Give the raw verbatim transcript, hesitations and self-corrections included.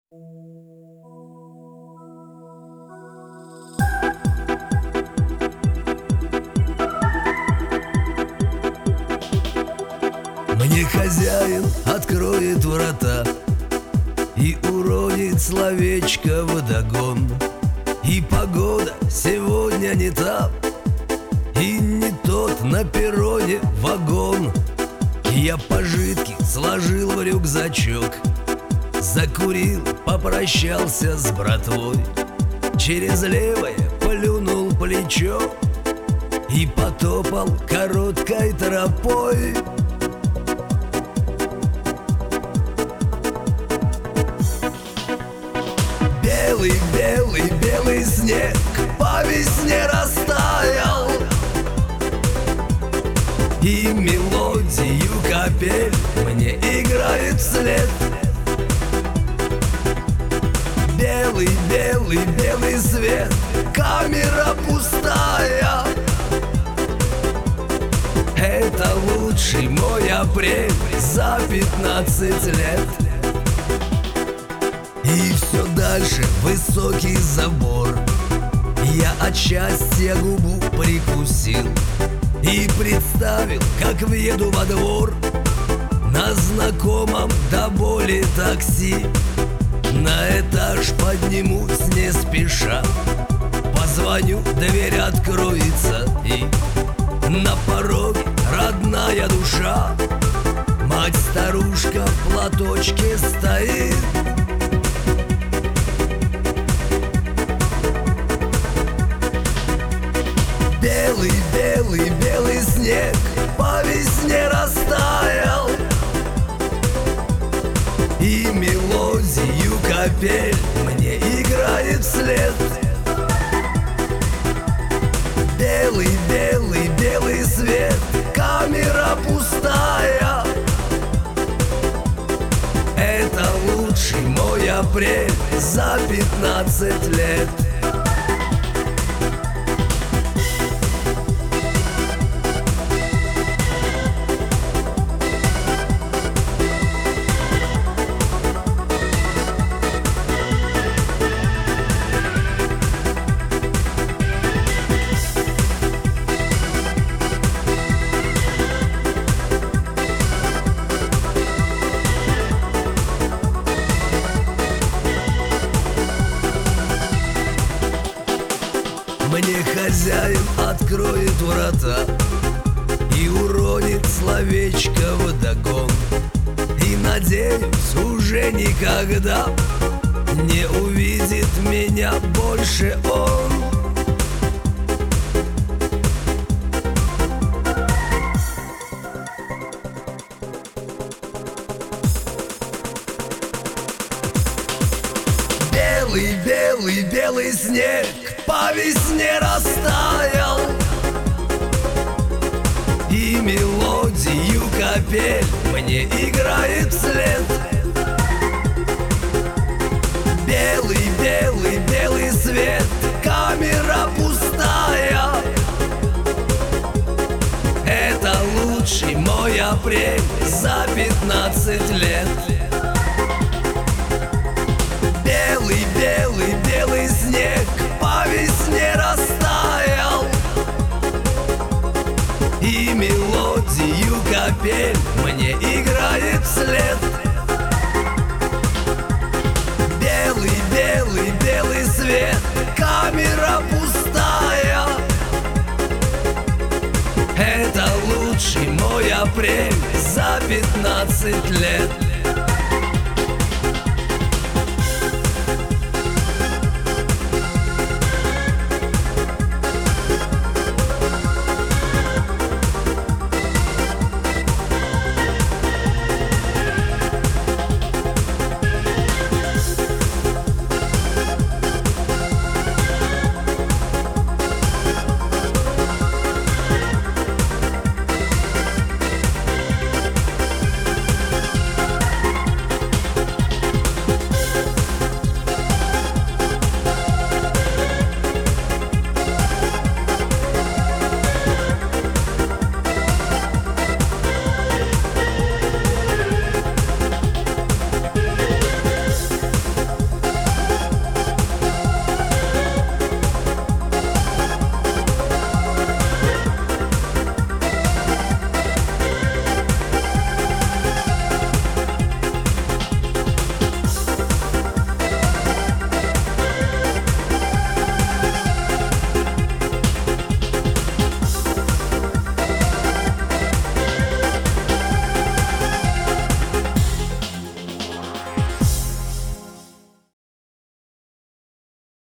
Мне хозяин откроет врата и уронит словечко вдогон. И погода сегодня не та, и не тот на перроне вагон. Я пожитки сложил в рюкзачок, закурил, попрощался с братвой, через левое плюнул плечо и потопал короткой тропой. Белый, белый, белый снег по весне растаял, и мелодию капель мне играет вслед. Белый, белый, белый свет, камера пустая. Это лучший мой апрель за пятнадцать лет. И все дальше высокий забор. Я от счастья губу прикусил и представил, как въеду во двор на знакомом до боли такси. На этаж поднимусь не спеша, позвоню, дверь откроется, и на пороге родная душа. Мать-старушка в платочке стоит. Белый, белый, белый снег по весне растаял, и мелодию капель мне играет вслед. Белый, белый, белый свет, камера пустая. Это лучший мой апрель за пятнадцать лет. Мне хозяин откроет врата и уронит словечко вдогон. И надеюсь, уже никогда не увидит меня больше он. Белый, белый, белый снег по весне растаял, и мелодию капель мне играет вслед. Белый, белый, белый свет, камера пустая. Это лучший мой апрель за пятнадцать лет. Белый, белый, белый снег по весне растаял, и мелодию капель мне играет вслед. Белый, белый, белый свет, камера пустая. Это лучший мой апрель за пятнадцать лет.